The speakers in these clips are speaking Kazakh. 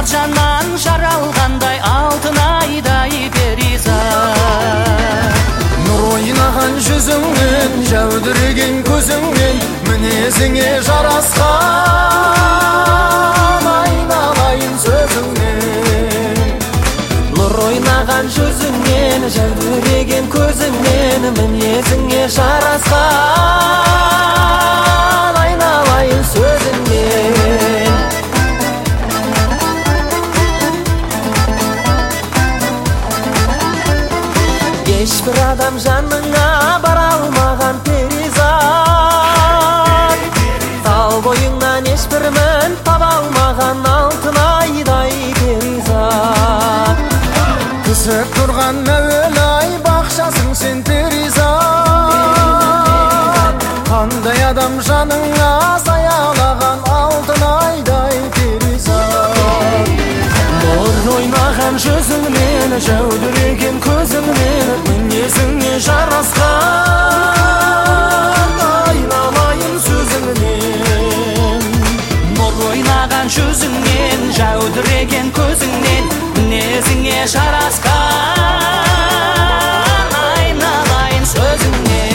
маржаннан жаралғандай алтын айдай перизат. Нұр ойнаған жүзіңнен, жәудіреген көзіңнен, мінезіңе жарасқан айналайын сөзіңнен. Нұр ойнаған жүзіңнен, жәудіреген көзіңнен, мінезіңе жарасқан айналайын сөзіңнен. Ешбір адам жаныңа бара алмаған перизат, тал бойыңнан ешбірмін таба алмаған алтын айдай перизат. Түсіп тұрған әуелай бақшасың сен перизат. Қандай адам жаныңа саялаған алтын айдай перизат. Нұр ойнаған жүзіңнен, жәудіреген көзіңнен, мінезіңе жарасқан айналайын сөзіңнен. Нұр ойнаған жүзіңнен, жәудіреген көзіңнен, мінезіңе жарасқан айналайын сөзіңнен.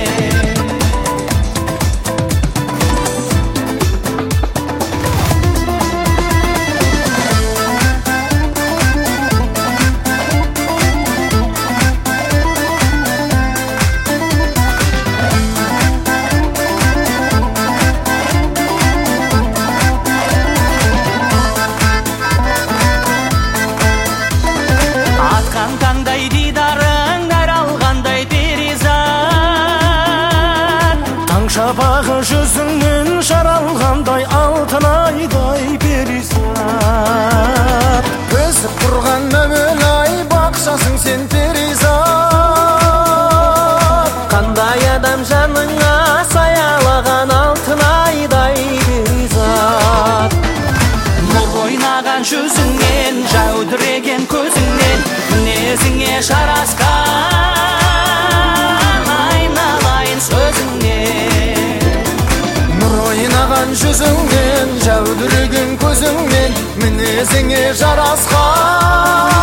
Таңдай дидарың әр алғандай перизат. Таң шапағы жүзіңнен жаралғандай алтын айдай перизат. Өсіп тұрған әуелай бақшасың сен перизат. Қандай адам жаныңа саялаған алтын айдай перизат. Нұр ойнаған жүзіңнен, жәудіреген көзіңнен, мінезіңе жарасқан айналайын сөзіңнен. Нұр ойнаған жүзіңнен, жәудіреген көзіңнен, мінезіңе жарасқан